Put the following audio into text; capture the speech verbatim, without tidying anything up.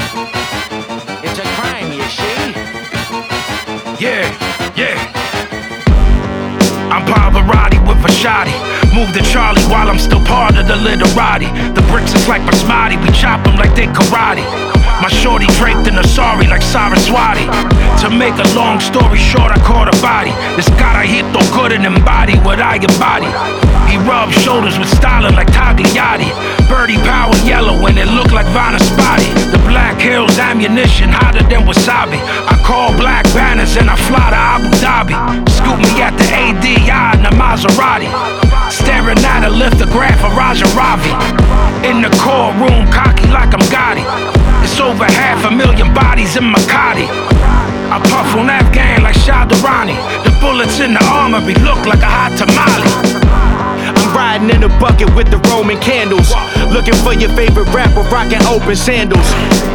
It's a crime, you see? Yeah, yeah. I'm Pavarotti with a shotty. Move to Charlie while I'm still part of the literati. The bricks is like basmati, we chop them like they karate. My shorty draped in a sari like Saraswati. To make a long story short, I caught a body. This carajito couldn't embody what I embody. He rubbed shoulders with styling like Tagliati. Birdie power yellow and it looked like Vanaspati. The Black Hills ammunition hotter than wasabi. I call black banners and I fly to Abu Dhabi. Scoop me at the A D I in the Maserati. Staring at a lithograph of Raja Ravi. In the courtroom, cocky like I'm Gotti. It's over half a million bodies in Makati. I puff on Afghan like Shadarani. The bullets in the armory look like a hot tamale. I'm riding in a bucket with the Roman candles. Looking for your favorite rapper rocking open sandals.